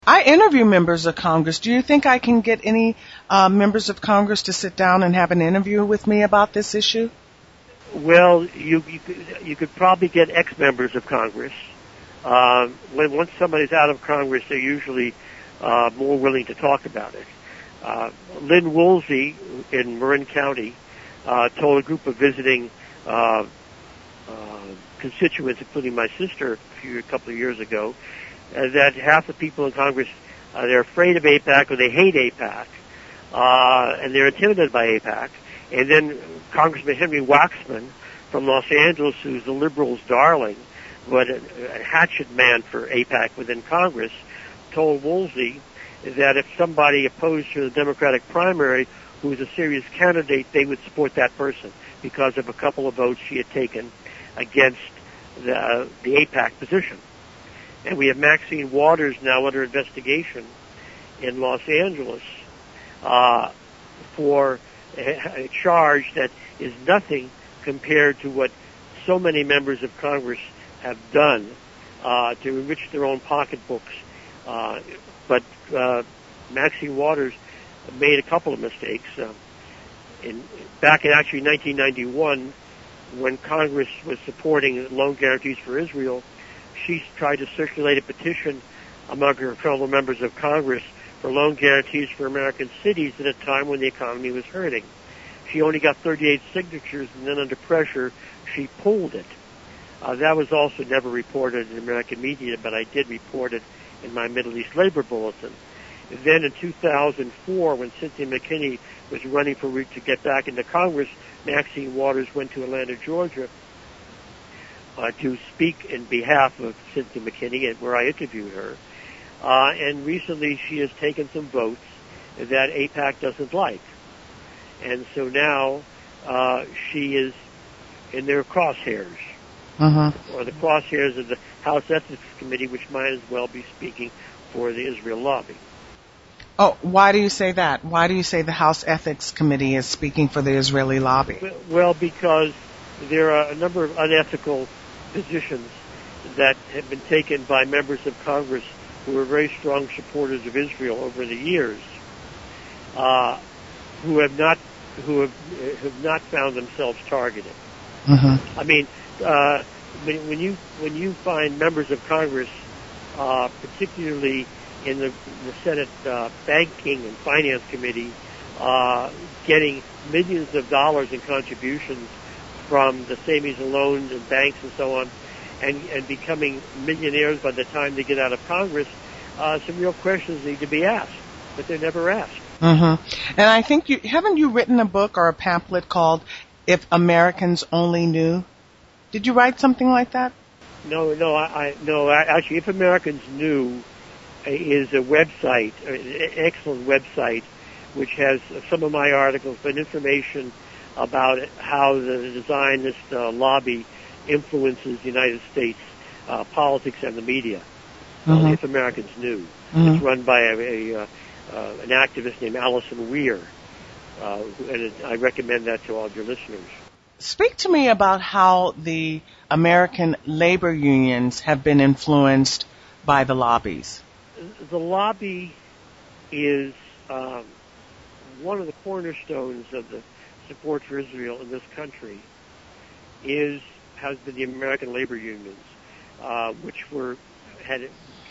I interview members of Congress. Do you think I can get any members of Congress to sit down and have an interview with me about this issue? Well, you could probably get ex-members of Congress. Once somebody's out of Congress, they're usually more willing to talk about it. Lynn Woolsey in Marin County told a group of visiting constituents, including my sister, a couple of years ago, that half the people in Congress, they're afraid of AIPAC or they hate AIPAC, and they're intimidated by AIPAC. And then Congressman Henry Waxman from Los Angeles, who's the liberals' darling, but a hatchet man for AIPAC within Congress, told Woolsey that if somebody opposed to the Democratic primary who was a serious candidate, they would support that person because of a couple of votes she had taken against the AIPAC position. And we have Maxine Waters now under investigation in Los Angeles for a charge that is nothing compared to what so many members of Congress have done to enrich their own pocketbooks. But Maxine Waters made a couple of mistakes. Back in actually 1991, when Congress was supporting loan guarantees for Israel, she tried to circulate a petition among her fellow members of Congress for loan guarantees for American cities at a time when the economy was hurting. She only got 38 signatures, and then under pressure, she pulled it. That was also never reported in American media, but I did report it in my Middle East Labor Bulletin. Then in 2004, when Cynthia McKinney was running to get back into Congress, Maxine Waters went to Atlanta, Georgia, to speak in behalf of Cynthia McKinney, where I interviewed her. And recently she has taken some votes that AIPAC doesn't like. And so now she is in their crosshairs, or the crosshairs of the House Ethics Committee, which might as well be speaking for the Israel lobby. Oh, why do you say that? Why do you say the House Ethics Committee is speaking for the Israeli lobby? Well, because there are a number of unethical positions that have been taken by members of Congress who are very strong supporters of Israel over the years, who have not found themselves targeted. I mean, when you find members of Congress, particularly in the Senate Banking and Finance Committee, getting millions of dollars in contributions from the savings and loans and banks and so on, and becoming millionaires by the time they get out of Congress, some real questions need to be asked, but they're never asked. And I think haven't you written a book or a pamphlet called "If Americans Only Knew"? Did you write something like that? No. Actually, If Americans Knew is a website, an excellent website, which has some of my articles, but information about how the Zionist lobby influences the United States politics and the media. If Americans Knew. It's run by an activist named Allison Weir, and I recommend that to all your listeners. Speak to me about how the American labor unions have been influenced by the lobbies. The lobby is one of the cornerstones of the support for Israel in this country. Has been the American labor unions, which had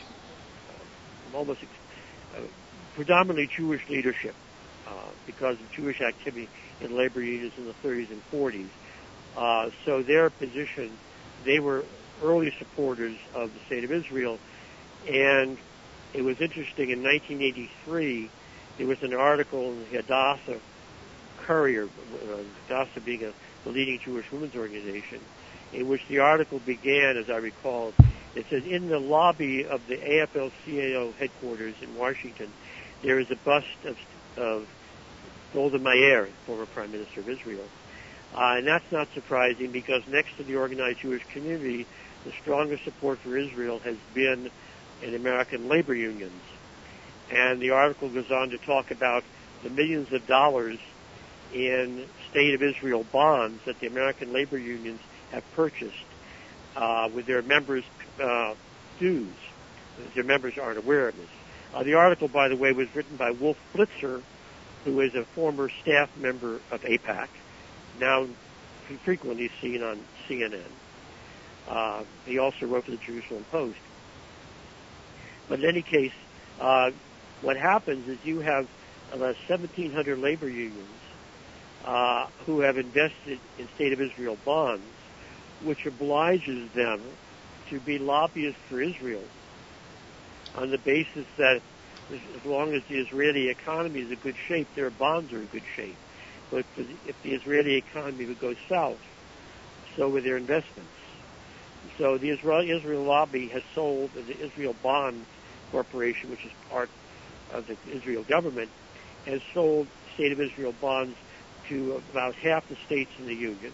almost predominantly Jewish leadership because of Jewish activity in labor unions in the 30s and 40s. So their position, they were early supporters of the State of Israel. And it was interesting, in 1983, there was an article in the Hadassah Courier, Hadassah being the leading Jewish women's organization, in which the article began, as I recall. It says, in the lobby of the AFL-CIO headquarters in Washington, there is a bust of Golda Meir, former Prime Minister of Israel. And that's not surprising because next to the organized Jewish community, the strongest support for Israel has been in American labor unions. And the article goes on to talk about the millions of dollars in State of Israel bonds that the American labor unions have purchased with their members' dues. Their members aren't aware of this. The article, by the way, was written by Wolf Blitzer, who is a former staff member of AIPAC, now frequently seen on CNN. He also wrote for the Jerusalem Post. But in any case, what happens is you have about 1,700 labor unions who have invested in State of Israel bonds, which obliges them to be lobbyists for Israel on the basis that as long as the Israeli economy is in good shape, their bonds are in good shape. But if the Israeli economy would go south, so would their investments. So the Israel lobby has sold the Israel Bond Corporation, which is part of the Israel government, has sold State of Israel bonds to about half the states in the Union,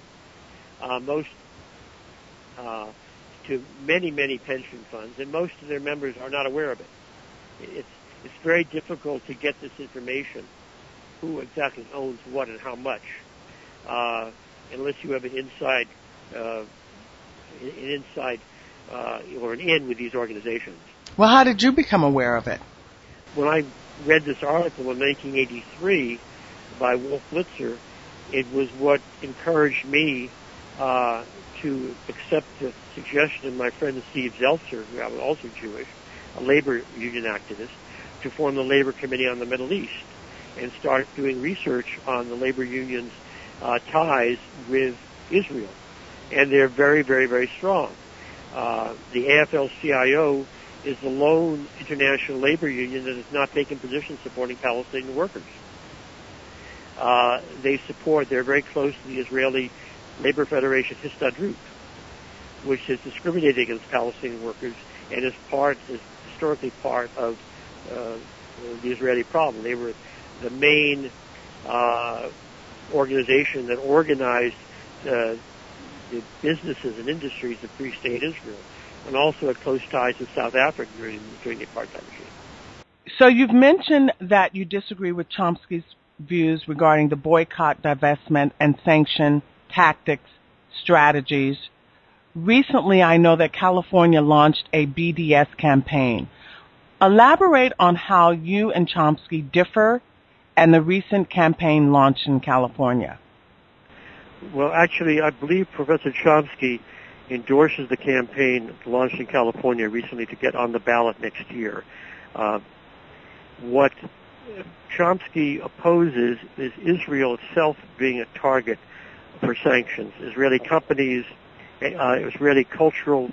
to many, many pension funds, and most of their members are not aware of it. It's very difficult to get this information, who exactly owns what and how much, unless you have an inside or an in with these organizations. Well, how did you become aware of it? When I read this article in 1983 by Wolf Blitzer, it was what encouraged me to accept the suggestion of my friend Steve Zeltser, who was also Jewish, a labor union activist, to form the Labor Committee on the Middle East and start doing research on the labor unions' ties with Israel. And they're very, very, very strong. The AFL-CIO is the lone international labor union that has not taken positions supporting Palestinian workers. They're very close to the Israeli Labor Federation Histadrut, which has discriminated against Palestinian workers and is historically part of the Israeli problem. They were the main organization that organized the businesses and industries of Free State Israel, and also had close ties with South Africa during the apartheid regime. So you've mentioned that you disagree with Chomsky's views regarding the boycott, divestment, and sanction tactics, strategies. Recently, I know that California launched a BDS campaign. Elaborate on how you and Chomsky differ and the recent campaign launched in California. Well, actually, I believe Professor Chomsky endorses the campaign launched in California recently to get on the ballot next year. What Chomsky opposes is Israel itself being a target for sanctions. Israeli companies, Israeli cultural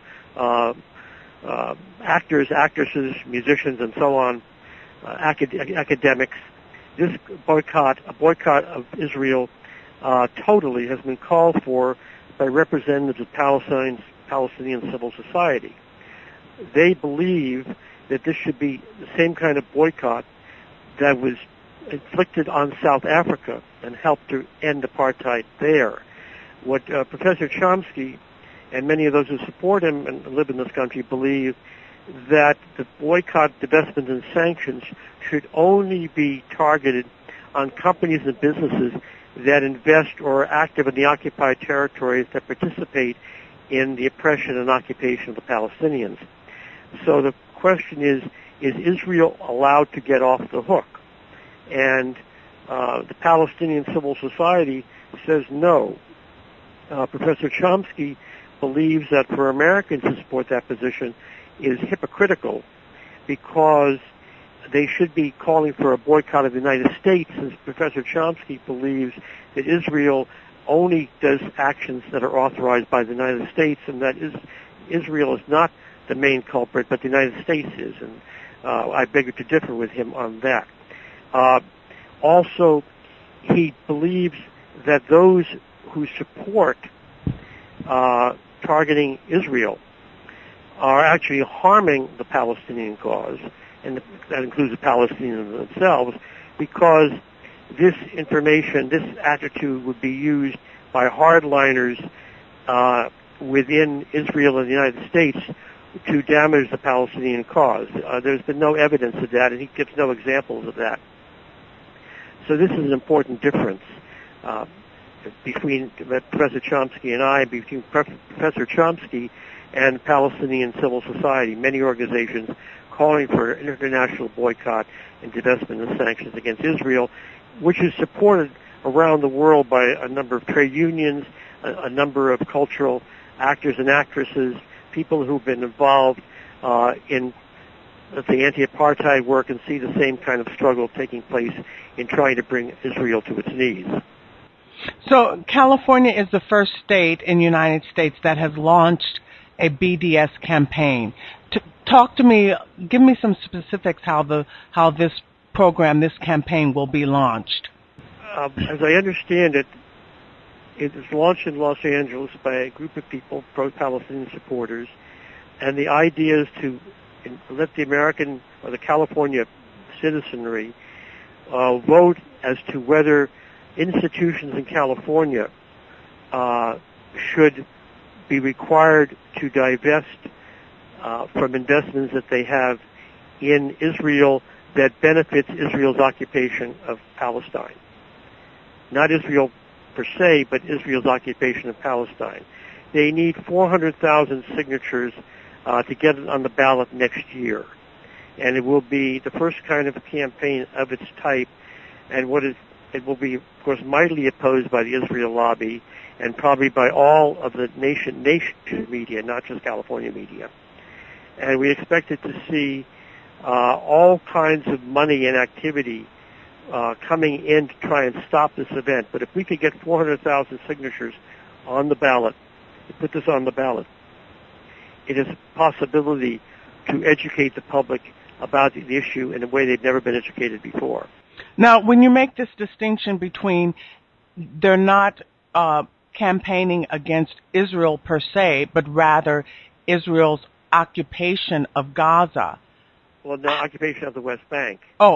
actors, actresses, musicians, and so on, academics. This boycott of Israel totally has been called for by representatives of Palestinian civil society. They believe that this should be the same kind of boycott that was inflicted on South Africa and helped to end apartheid there. What Professor Chomsky and many of those who support him and live in this country believe that the boycott, divestment, and sanctions should only be targeted on companies and businesses that invest or are active in the occupied territories that participate in the oppression and occupation of the Palestinians. So the question is Israel allowed to get off the hook? And the Palestinian civil society says no. Professor Chomsky believes that for Americans to support that position is hypocritical because they should be calling for a boycott of the United States, since Professor Chomsky believes that Israel only does actions that are authorized by the United States, and that Israel is not the main culprit, but the United States is. And I beg to differ with him on that. Also, he believes that those who support targeting Israel are actually harming the Palestinian cause, and that includes the Palestinians themselves, because this information, this attitude would be used by hardliners within Israel and the United States to damage the Palestinian cause. There's been no evidence of that, and he gives no examples of that. So this is an important difference between Professor Chomsky and I, between Professor Chomsky and Palestinian civil society. Many organizations calling for an international boycott and divestment and sanctions against Israel, which is supported around the world by a number of trade unions, a number of cultural actors and actresses, people who've been involved in the anti-apartheid work and see the same kind of struggle taking place in trying to bring Israel to its knees. So California is the first state in the United States that has launched a BDS campaign. Talk to me, give me some specifics how this program, this campaign will be launched. As I understand it, it was launched in Los Angeles by a group of people, pro-Palestinian supporters, and the idea is to let the American or the California citizenry vote as to whether institutions in California should be required to divest from investments that they have in Israel that benefits Israel's occupation of Palestine. Not Israel per se, but Israel's occupation of Palestine. They need 400,000 signatures to get it on the ballot next year. And it will be the first kind of campaign of its type, and it will be, of course, mightily opposed by the Israel lobby and probably by all of the nation media, not just California media. And we expected to see all kinds of money and activity coming in to try and stop this event. But if we could get 400,000 signatures on the ballot, to put this on the ballot, it is a possibility to educate the public about the issue in a way they've never been educated before. Now, when you make this distinction between they're not campaigning against Israel per se, but rather Israel's occupation of Gaza. Well, the occupation of the West Bank. Oh,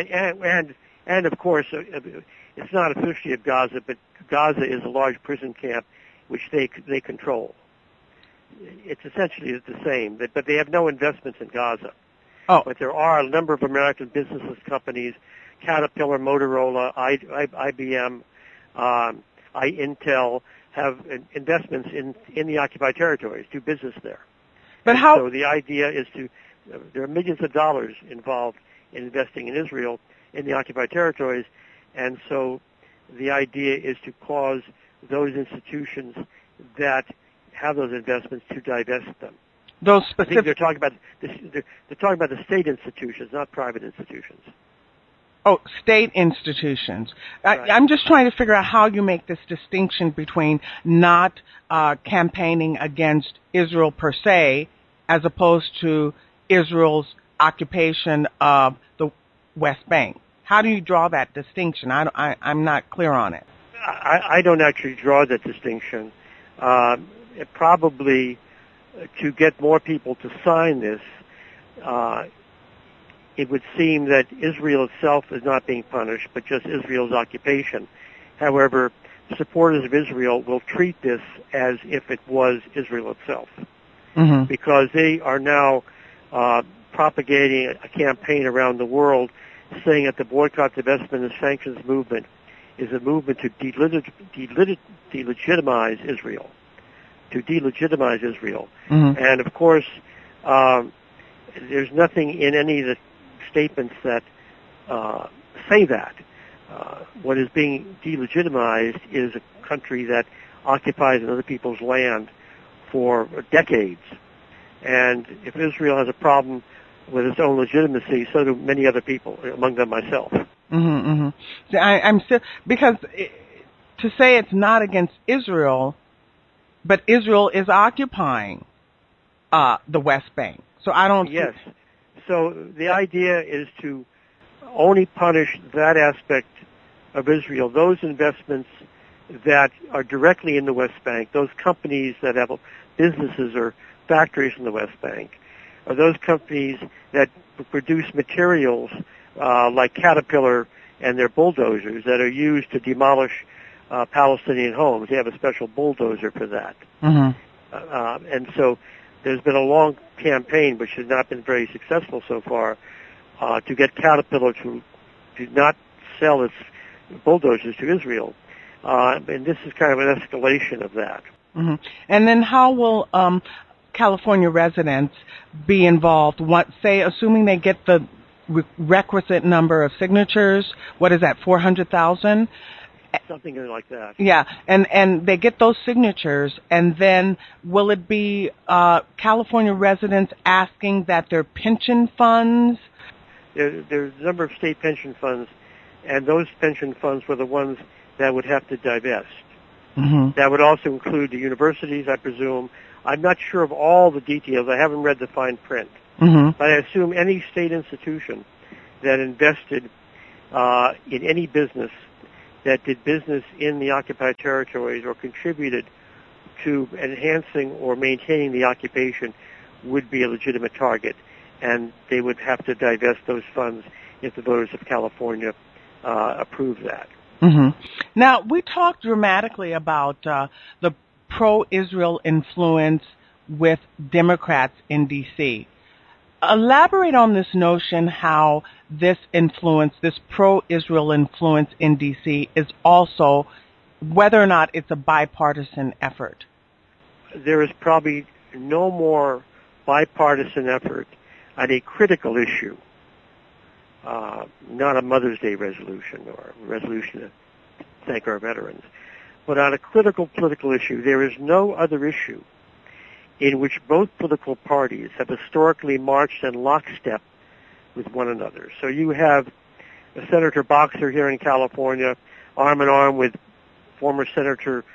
and of course, it's not officially of Gaza, but Gaza is a large prison camp which they control. It's essentially the same, but they have no investments in Gaza. Oh. But there are a number of American business companies, Caterpillar, Motorola, IBM, Intel, have investments in the occupied territories, do business there. But So the idea is there are millions of dollars involved in investing in Israel in the occupied territories, and so the idea is to cause those institutions that have those investments to divest them. Those I specific. think they're talking about the state institutions, not private institutions. Oh, state institutions. Right. I'm just trying to figure out how you make this distinction between not campaigning against Israel per se, as opposed to Israel's occupation of the West Bank. How do you draw that distinction? I'm not clear on it. I don't actually draw that distinction. Probably to get more people to sign this, it would seem that Israel itself is not being punished, but just Israel's occupation. However, supporters of Israel will treat this as if it was Israel itself, because they are now propagating a campaign around the world saying that the boycott, divestment, and sanctions movement is a movement to delegitimize Israel. And of course, there's nothing in any of the statements that say that. What is being delegitimized is a country that occupies another people's land for decades. And if Israel has a problem with its own legitimacy, so do many other people, among them myself. See, I'm still, because to say it's not against Israel, but Israel is occupying the West Bank. So I don't. Yes. So the idea is to only punish that aspect of Israel, those investments that are directly in the West Bank, those companies that have businesses or factories in the West Bank, or those companies that produce materials like Caterpillar and their bulldozers that are used to demolish Palestinian homes. They have a special bulldozer for that. And so there's been a long campaign, which has not been very successful so far, to get Caterpillar to not sell its bulldozers to Israel. And this is kind of an escalation of that. And then how will California residents be involved? Say, assuming they get the requisite number of signatures, what is that, 400,000? Something like that. Yeah, and they get those signatures, and then will it be California residents asking that their pension funds? There's a number of state pension funds, and those pension funds were the ones that would have to divest. Mm-hmm. That would also include the universities, I presume. I'm not sure of all the details. I haven't read the fine print. Mm-hmm. But I assume any state institution that invested in any business that did business in the occupied territories or contributed to enhancing or maintaining the occupation would be a legitimate target, and they would have to divest those funds if the voters of California approve that. Mm-hmm. Now, we talked dramatically about the pro-Israel influence with Democrats in D.C. Elaborate on this notion how this influence, this pro-Israel influence in D.C. is also, whether or not it's a bipartisan effort. There is probably no more bipartisan effort on a critical issue, not a Mother's Day resolution or a resolution to thank our veterans, but on a critical political issue. There is no other issue in which both political parties have historically marched in lockstep with one another. So you have Senator Boxer here in California, arm in arm with former Senator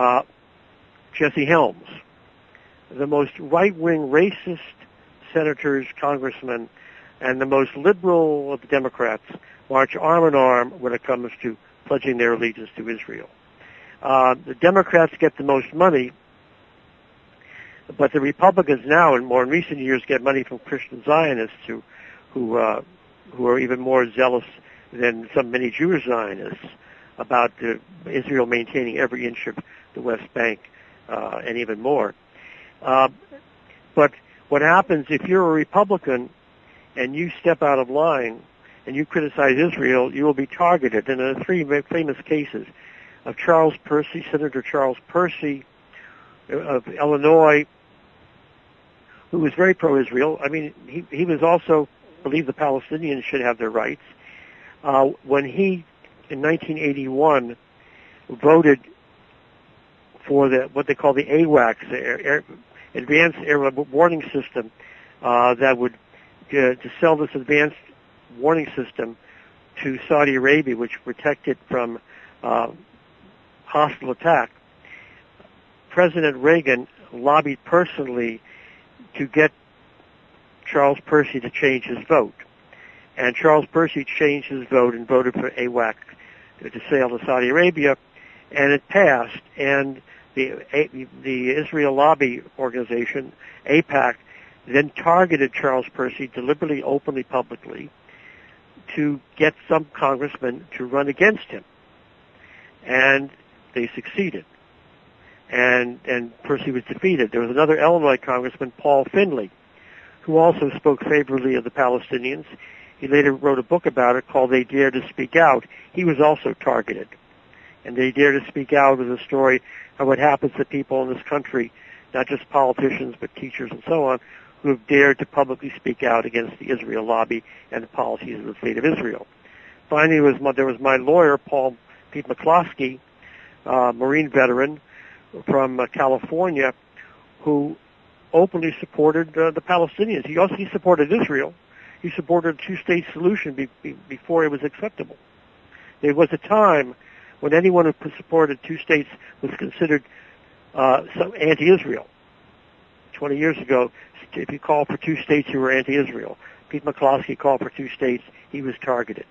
Jesse Helms. The most right-wing racist senators, congressmen, and the most liberal of the Democrats march arm in arm when it comes to pledging their allegiance to Israel. The Democrats get the most money, but the Republicans now, in recent years, get money from Christian Zionists who are even more zealous than many Jewish Zionists about Israel maintaining every inch of the West Bank and even more. But what happens if you're a Republican and you step out of line and you criticize Israel, you will be targeted. And there are three famous cases of Charles Percy, Senator Charles Percy of Illinois, who was very pro-Israel. I mean, he was also believed the Palestinians should have their rights. When he, in 1981, voted for what they call the AWACS, the Advanced Air Warning System, that would to sell this advanced warning system to Saudi Arabia, which protected from hostile attack. President Reagan lobbied personally to get Charles Percy to change his vote. And Charles Percy changed his vote and voted for AWAC to sail to Saudi Arabia, and it passed. And the Israel Lobby Organization, AIPAC, then targeted Charles Percy deliberately, openly, publicly to get some congressmen to run against him. And they succeeded. And Percy was defeated. There was another Illinois congressman, Paul Finley, who also spoke favorably of the Palestinians. He later wrote a book about it called They Dare to Speak Out. He was also targeted. And They Dare to Speak Out was a story of what happens to people in this country, not just politicians, but teachers and so on, who have dared to publicly speak out against the Israel lobby and the policies of the state of Israel. Finally, there was my lawyer, Pete McCloskey, Marine veteran from California, who openly supported the Palestinians. He supported Israel. He supported a two-state solution before it was acceptable. There was a time when anyone who supported two states was considered anti-Israel. 20 years ago, if you called for two states, you were anti-Israel. Pete McCloskey called for two states. He was targeted.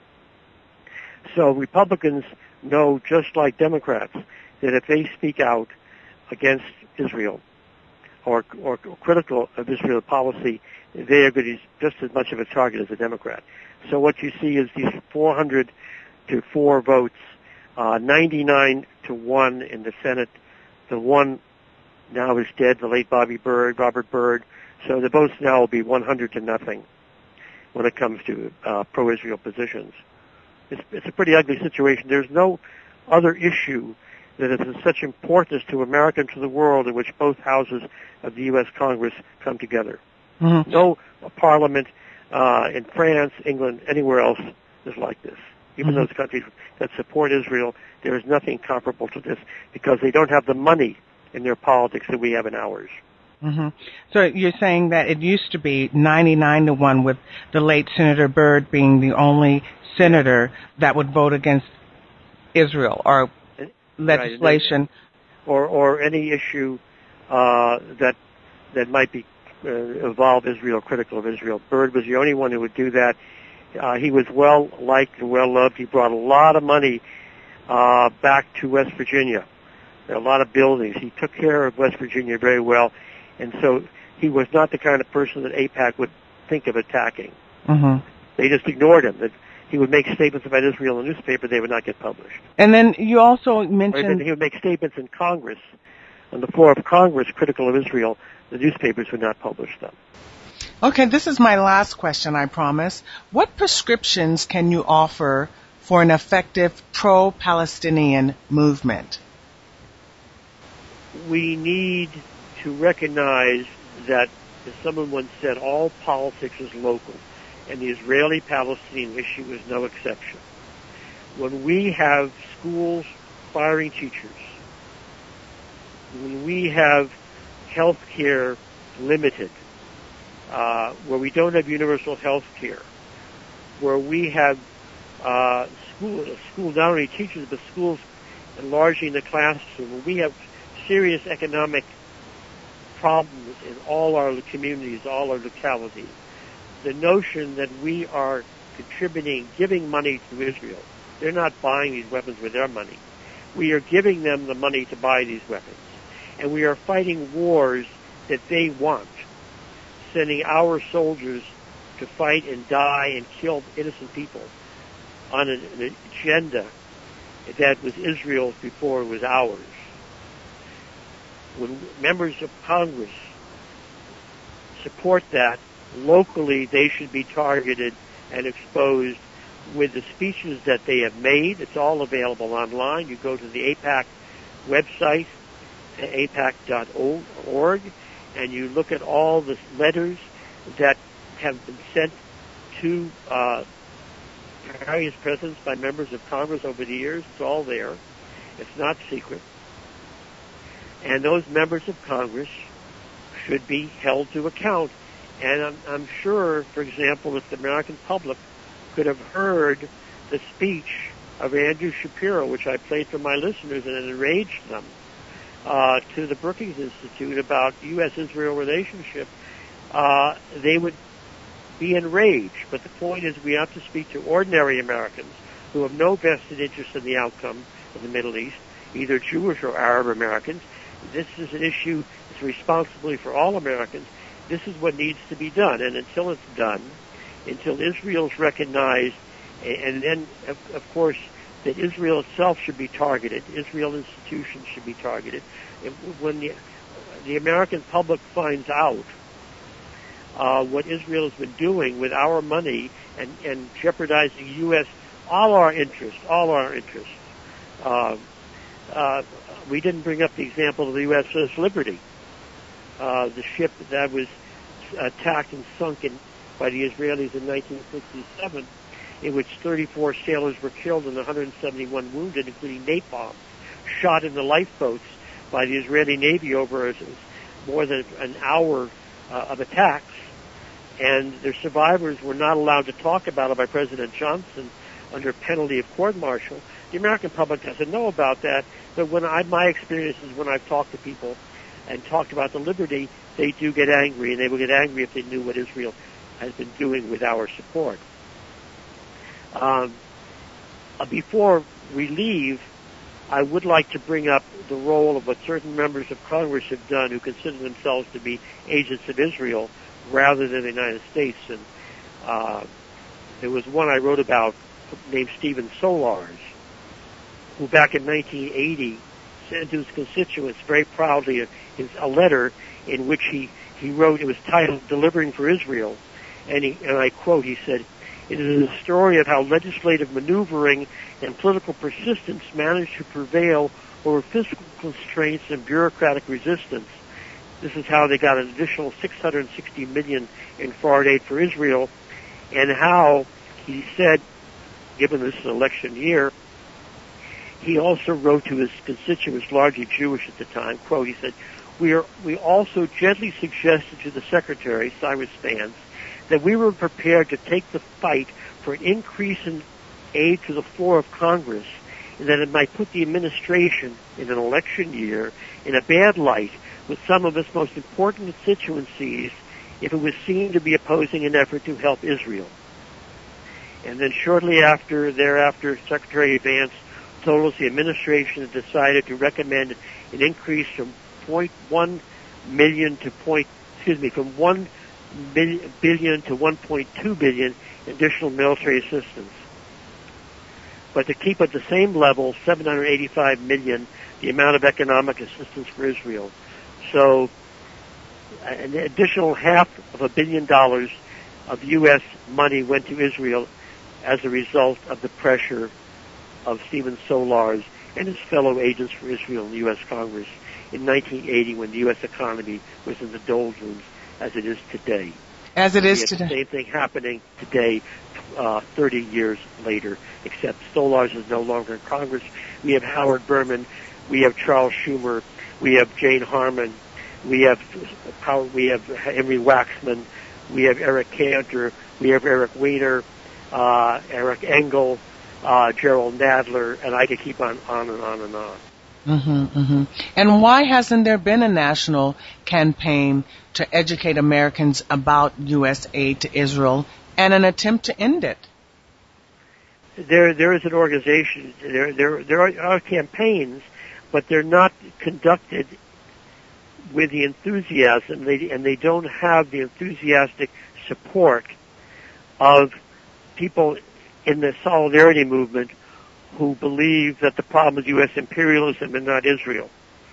So Republicans know, just like Democrats, that if they speak out against Israel or critical of Israel policy, they are going to be just as much of a target as a Democrat. So what you see is these 400 to 4 votes, 99 to 1 in the Senate. The one now is dead, the late Robert Byrd. So the votes now will be 100 to nothing when it comes to pro-Israel positions. It's a pretty ugly situation. There's no other issue that is of such importance to America and to the world, in which both houses of the U.S. Congress come together. Mm-hmm. No parliament in France, England, anywhere else is like this. Even those countries that support Israel, there is nothing comparable to this, because they don't have the money in their politics that we have in ours. Mm-hmm. So you're saying that it used to be 99-1, with the late Senator Byrd being the only senator that would vote against Israel or legislation, right, or any issue that might be involve Israel, critical of Israel. Byrd was the only one who would do that. He was well liked and well loved. He brought a lot of money back to West Virginia. There are a lot of buildings. He took care of West Virginia very well, and so he was not the kind of person that AIPAC would think of attacking. Mm-hmm. They just ignored him. That he would make statements about Israel in the newspaper, they would not get published. And then you also mentioned... He would make statements in Congress, on the floor of Congress, critical of Israel. The newspapers would not publish them. Okay, this is my last question, I promise. What prescriptions can you offer for an effective pro-Palestinian movement? We need to recognize that, as someone once said, all politics is local, and the Israeli-Palestinian issue is no exception. When we have schools firing teachers, when we have health care limited, where we don't have universal health care, where we have school not only teachers but schools enlarging the classroom, where we have serious economic problems in all our communities, all our localities, the notion that we are contributing, giving money to Israel, they're not buying these weapons with their money. We are giving them the money to buy these weapons. And we are fighting wars that they want, sending our soldiers to fight and die and kill innocent people on an agenda that was Israel's before it was ours. When members of Congress support that, locally they should be targeted and exposed with the speeches that they have made. It's all available online. You go to the AIPAC website, aipac.org, and you look at all the letters that have been sent to various presidents by members of Congress over the years. It's all there. It's not secret. And those members of Congress should be held to account. And I'm sure, for example, if the American public could have heard the speech of Andrew Shapiro, which I played for my listeners, and it enraged them, to the Brookings Institute about U.S.-Israel relationship, they would be enraged. But the point is, we have to speak to ordinary Americans who have no vested interest in the outcome of the Middle East, either Jewish or Arab Americans. This is an issue that's responsibility for all Americans. This is what needs to be done. And until it's done, until Israel's recognized, and then, of course, that Israel itself should be targeted, Israel institutions should be targeted. When the American public finds out what Israel has been doing with our money and jeopardizing U.S., all our interests, we didn't bring up the example of the USS Liberty, the ship that was attacked and sunk by the Israelis in 1967, in which 34 sailors were killed and 171 wounded, including napalm, shot in the lifeboats by the Israeli Navy over more than an hour of attacks. And their survivors were not allowed to talk about it by President Johnson under penalty of court-martial. The American public doesn't know about that, but my experience is when I've talked to people and talked about the Liberty, they do get angry, and they will get angry if they knew what Israel has been doing with our support. Before we leave, I would like to bring up the role of what certain members of Congress have done who consider themselves to be agents of Israel rather than the United States. And there was one I wrote about named Stephen Solars, who back in 1980 sent to his constituents very proudly a letter in which he wrote, it was titled Delivering for Israel, and I quote, he said, "It is a story of how legislative maneuvering and political persistence managed to prevail over fiscal constraints and bureaucratic resistance. This is how they got an additional $660 million in foreign aid for Israel, and how he said, given this election year, he also wrote to his constituents, largely Jewish at the time, quote, he said, we also gently suggested to the Secretary, Cyrus Vance, that we were prepared to take the fight for an increase in aid to the floor of Congress, and that it might put the administration in an election year in a bad light with some of its most important constituencies if it was seen to be opposing an effort to help Israel. And then shortly thereafter, Secretary Vance told us the administration had decided to recommend an increase from 0.1 million to from 1 billion to 1.2 billion additional military assistance. But to keep at the same level, 785 million, the amount of economic assistance for Israel. So an additional $500 million of U.S. money went to Israel as a result of the pressure of Stephen Solars and his fellow agents for Israel in the U.S. Congress in 1980 when the U.S. economy was in the doldrums as it is today. As it is today. The same thing happening today, 30 years later, except Solars is no longer in Congress. We have Howard Berman, we have Charles Schumer, we have Jane Harman, we have Henry Waxman, we have Eric Cantor, we have Eric Weiner, Eric Engel, Gerald Nadler, and I could keep on and on and on. And why hasn't there been a national campaign to educate Americans about U.S. aid to Israel and an attempt to end it? There is an organization. There are campaigns, but they're not conducted with the enthusiasm, and they don't have the enthusiastic support of people in the solidarity movement who believe that the problem is U.S. imperialism and not Israel.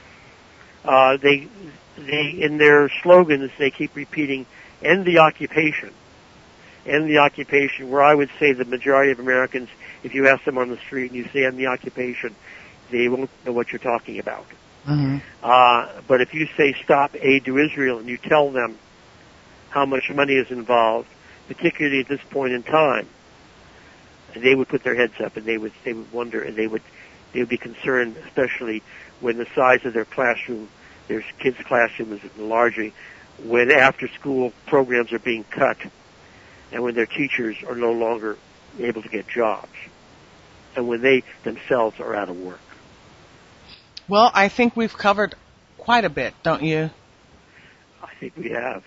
They in their slogans, they keep repeating, end the occupation. End the occupation, where I would say the majority of Americans, if you ask them on the street and you say end the occupation, they won't know what you're talking about. But if you say stop aid to Israel and you tell them how much money is involved, particularly at this point in time, they would put their heads up and they would wonder, and they would be concerned, especially when the size of their classroom, their kids' classroom is enlarging, when after-school programs are being cut, and when their teachers are no longer able to get jobs, and when they themselves are out of work. Well, I think we've covered quite a bit, don't you? I think we have.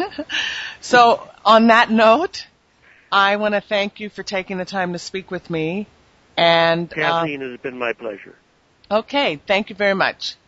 So, on that note, I want to thank you for taking the time to speak with me. And Kathleen, it has been my pleasure. Okay, thank you very much.